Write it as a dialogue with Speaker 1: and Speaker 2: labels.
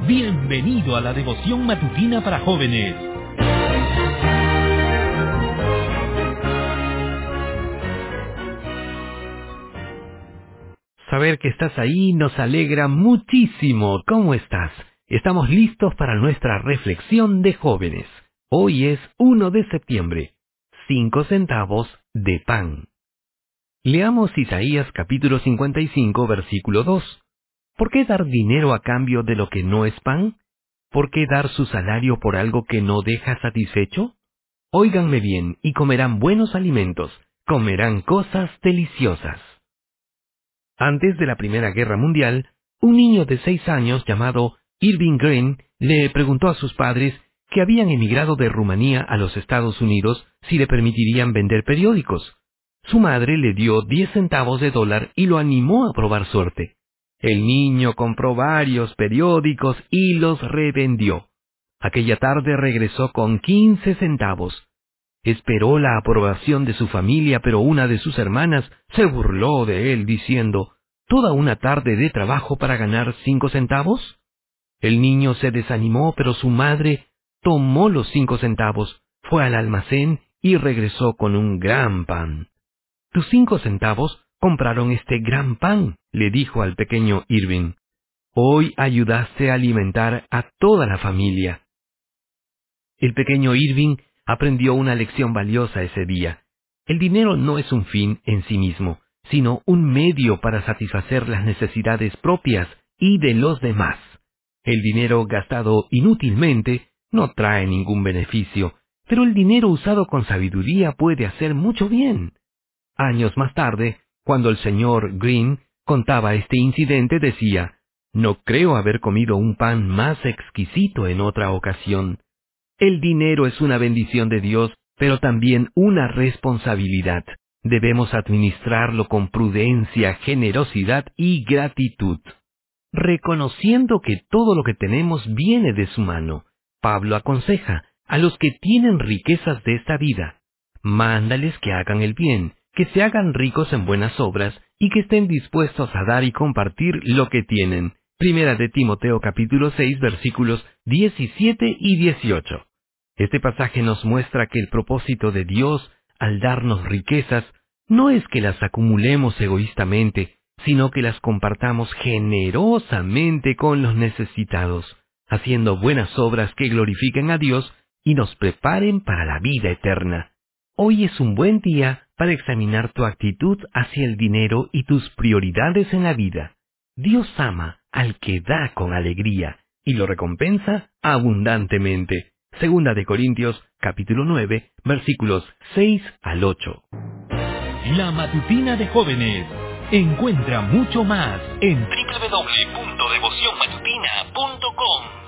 Speaker 1: Bienvenido a la devoción matutina para jóvenes.
Speaker 2: Saber que estás ahí nos alegra muchísimo. ¿Cómo estás? Estamos listos para nuestra reflexión de jóvenes. Hoy es 1 de septiembre. 5 centavos de pan. Leamos Isaías capítulo 55, versículo 2. ¿Por qué dar dinero a cambio de lo que no es pan? ¿Por qué dar su salario por algo que no deja satisfecho? Óiganme bien y comerán buenos alimentos, comerán cosas deliciosas. Antes de la Primera Guerra Mundial, un niño de 6 años llamado Irving Green le preguntó a sus padres que habían emigrado de Rumanía a los Estados Unidos si le permitirían vender periódicos. Su madre le dio 10 centavos de dólar y lo animó a probar suerte. El niño compró varios periódicos y los revendió. Aquella tarde regresó con 15 centavos. Esperó la aprobación de su familia, pero una de sus hermanas se burló de él diciendo, ¿toda una tarde de trabajo para ganar 5 centavos? El niño se desanimó, pero su madre tomó los 5 centavos, fue al almacén y regresó con un gran pan. «Tus 5 centavos compraron este gran pan», le dijo al pequeño Irving. «Hoy ayudaste a alimentar a toda la familia». El pequeño Irving aprendió una lección valiosa ese día. El dinero no es un fin en sí mismo, sino un medio para satisfacer las necesidades propias y de los demás. El dinero gastado inútilmente no trae ningún beneficio, pero el dinero usado con sabiduría puede hacer mucho bien. Años más tarde, cuando el señor Green contaba este incidente, decía, «No creo haber comido un pan más exquisito en otra ocasión». El dinero es una bendición de Dios, pero también una responsabilidad. Debemos administrarlo con prudencia, generosidad y gratitud. Reconociendo que todo lo que tenemos viene de su mano, Pablo aconseja a los que tienen riquezas de esta vida, mándales que hagan el bien, que se hagan ricos en buenas obras y que estén dispuestos a dar y compartir lo que tienen. Primera de Timoteo capítulo 6 versículos 17 y 18. Este pasaje nos muestra que el propósito de Dios al darnos riquezas no es que las acumulemos egoístamente, sino que las compartamos generosamente con los necesitados, haciendo buenas obras que glorifiquen a Dios y nos preparen para la vida eterna. Hoy es un buen día para examinar tu actitud hacia el dinero y tus prioridades en la vida. Dios ama al que da con alegría y lo recompensa abundantemente. Segunda de Corintios, capítulo 9, versículos 6 al 8.
Speaker 1: La matutina de jóvenes. Encuentra mucho más en www.devocionmatutina.com.